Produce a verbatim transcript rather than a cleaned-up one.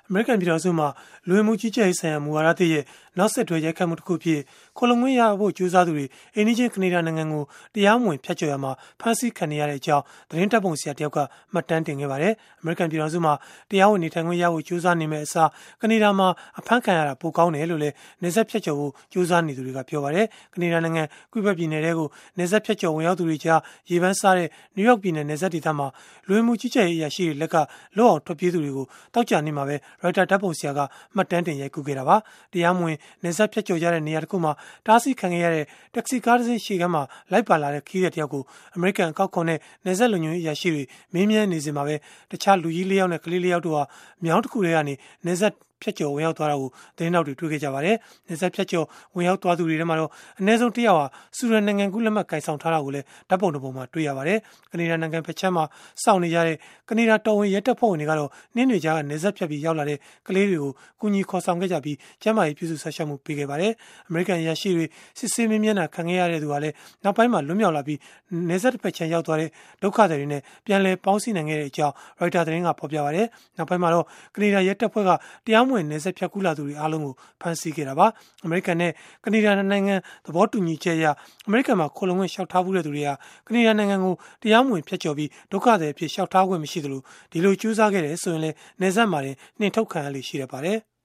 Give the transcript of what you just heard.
အမေရိကန်ပြည်ထောင်စုမှာလူဝင်မှုကြီးကြပ်ရေးဆိုင်ရာမူဝါဒသစ်ရဲ့နောက်ဆက်တွဲရိုက်ခတ်မှုတစ်ခုဖြစ်ခိုလုံငွေရဖို့ကြိုးစားသူတွေအိန္ဒိချင်းကနေဒါနိုင်ငံကိုတရားမဝင်ဖျက်ချော်ရမှာဖမ်းဆီးခံနေရတဲ့အကြောင်းသတင်းတပ်ပုံဆရာတယောက်ကမှတ်တမ်းတင်ခဲ့ပါတယ်။အမေရိကန်ပြည်ထောင်စုမှာတရားဝင်နေထိုင်ခွင့်ရဖို့ကြိုးစားနေမဲ့အစားကနေဒါမှာအဖမ်းခံရတာပိုကောင်းတယ်လို့လည်းနေဆက်ဖျက်ချော်ဖို့ကြိုးစားနေသူတွေကပြောပါတယ်။ကနေဒါနိုင်ငံကွေ့ဘက်ပြည်နယ်တွေကိုနေဆက်ဖျက်ချော်ဝင်ရောက်သူတွေကြားရေပန်းစားတဲ့နယူးယောက်ပြည်နယ်နေဆက်ဒေသမှာလူဝင်မှုကြီးကြပ်ရေးအရာရှိတွေလက်ကလွတ်အောင်ထွက်ပြေးသူတွေကိုတောက်ကြနေမှာပဲရိုက်တာတပ်ပုံဆရာကမှတ်တမ်းတင်ရိုက်ကူးခဲ့တာပါ။တရားမဝင်နေဆက်ဖြတ်ကျော်ကြတဲ့နေရာတစ်ခုမှာတားဆီးခံခဲ့ရတဲ့တက္ကစီကားတစ်စင်းရှေ့ကမ်းမှာလိုက်ပါလာတဲ့ခီးတဲ့တယောက်ကိုအမေရိကန်အကောက်ခွန်နဲ့နေဆက်လုံခြုံရေးအရာရှိတွေမေးမြန်းနေစင်မှာပဲတခြားလူကြီးလေးယောက်နဲ့ကလေးလေးယောက်တို့ဟာမြောင်းတစ်ခုထဲကနေနေဆက်ဖြတ်ကျော်ဝင်ရောက်သွားတာကိုသတင်းတောက်တွေတွေ့ခဲ့ကြပါတယ်။နေဆက်ဖြတ်ကျော်ဝင်ရောက်သွားသူတွေထဲမှာတော့အနည်းဆုံးတစ်ယောက်ဟာဆူရန်နိုင်ငံကူးလက်မှတ်ကင်ဆောင်ထားတာကိုလည်းဓာတ်ပုံတစ်ပုံမှာတွေ့ရပါတယ်။ကနေဒါနိုင်ငံဖက်ချမ်းမှာစောင့်နေကြတဲ့ကနေဒါတော်ဝင်ရဲတပ်ဖွဲ့ဝင်တွေကတော့နှင်းတွေကြားကနေဆက်ဖြတ်ပြီးရောက်လာတဲ့ကလေးတွေကိုကူညီခေါ်ဆောင်ခဲ့ကြပြီးကျန်းမာရေးပြုစုဆက်ရှောက်မှုပေးခဲ့ပါတယ်။အမေရိကန်ရရှိတွေစစ်ဆေးမင်းမျက်နှာခံခဲ့ရတဲ့သူကလည်းနောက်ပိုင်းမှာလွတ်မြောက်လာပြီးနေဆက်တစ်ဖက်ချမ်းရောက်သွားတဲ့ဒုက္ခသည်တွေနဲ့ပြန်လည်ပေါင်းစည်းနိုင်ခဲ့တဲ့အကြောင်းရိုက်တာသတင်းကဖော်ပြပါတယ်။နောက်ပိုင်းမှာတော့ကနေဒါရဲတပ်ဖွဲ့ကတရားမဝင်နေဆက်ဖြတ်ကူးလာသူတွေအားလုံးကိုဖမ်းဆီးခဲ့တာပါ။အမေရိကန်နဲ့ကနေဒါနိုင်ငံသဘောတူညီချက်အရအမေရိကန်မှာခိုလုံခွင့်လျှောက်ထားမှုတဲ့သူတွေဟာကနေဒါနိုင်ငံကိုတရားမဝင်ဖျက်ချော်ပြီးဒုက္ခသည်အဖြစ်လျှောက်ထားခွင့်မရှိသလိုဒီလိုကြိုးစားခဲ့တယ်ဆိုရင်လည်းနေဆက်မှာနှင်ထုတ်ခံရလိမ့်ရှိရပါတယ်။